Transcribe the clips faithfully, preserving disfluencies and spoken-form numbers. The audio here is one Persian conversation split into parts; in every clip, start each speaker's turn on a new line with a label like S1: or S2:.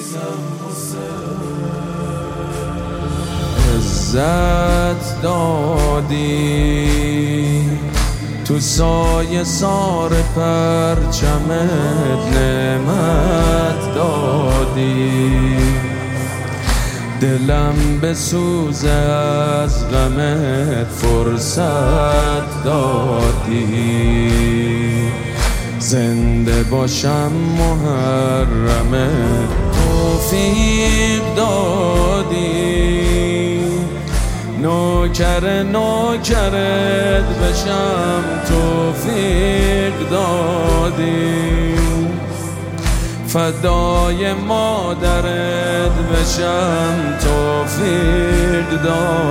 S1: عزت دادی تو سایه سار پرچمت، نعمت دادی دلم بسوزه از غمت، فرصت دادی زنده باشم محرمت، توفیق دادی نوکر نوکرت بشم، توفیق دادی فدای مادرت بشم، توفیق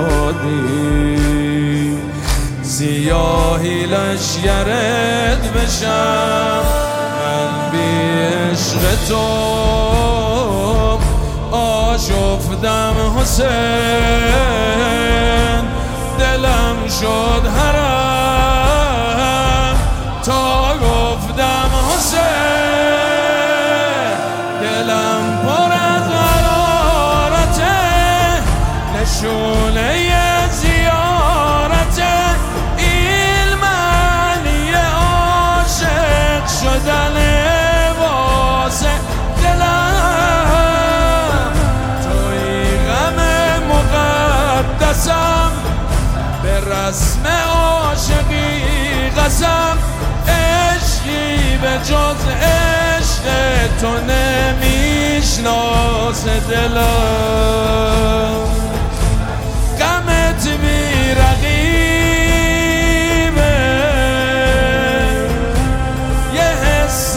S1: دادی سیاهی لشگرت بشم، من بی عشق تو آشفتم حسین، دلم شد حرم تا گفتم حسین، دلم پر از حرارته نشونه زیارته، این معنی عاشق شدن واسه دلم، توی غم مقدسم به رسم عاشقی قسم، عشقی به جز عشق تو نمیشناس دلم، غمت بی رقیبه یه حس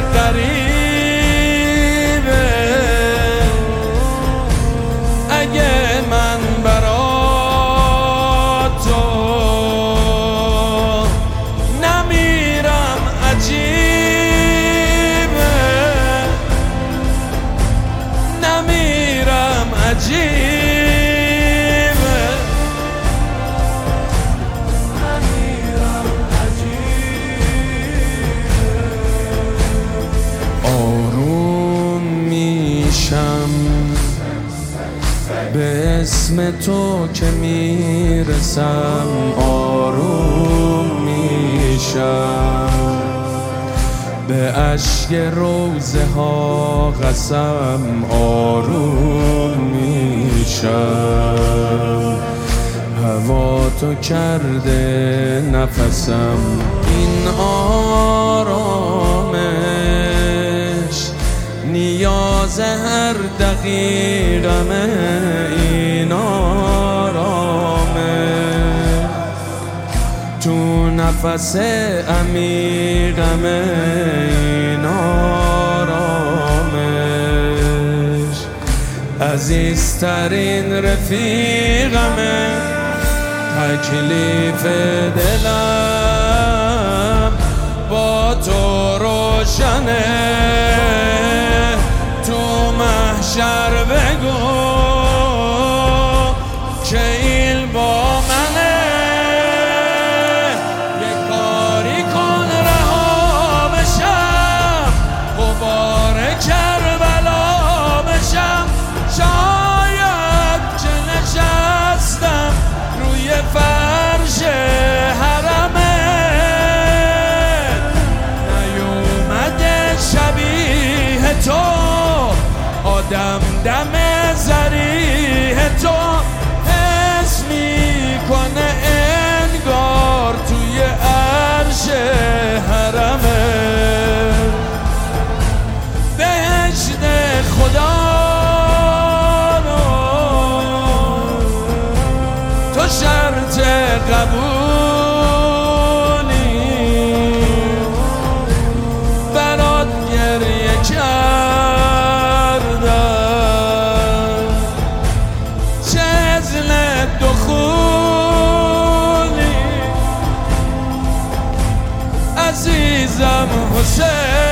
S1: غریبه، اگه من برا تو نمیرم عجیبه، نمیرم عجیبه، نمیرم عجیبه، آروم میشم به اسم تو که میرسم، آروم میشم به اشک روزه ها قسم، آروم میشم هوا تو کرده نفسم، این آرامش نیاز هر دقیقمه، این آرامش تو نفس عمیقمه، این آرامش عزیزترین رفیقمه، تکلیف دلم با تو روشنه، تو محشر بگو که این با منه، یه کاری کن رها بشم، غبار کربلا بشم، شاید که نشستم روی فرش حرمت، نیومده شبیه تو آدم دم زریح تو، حس میکنه انگار توی عرش حرمه، بهشت خدا رو تو شرط قبولی برات گریه کردم، چه هزل دخولی عزیزم حسین.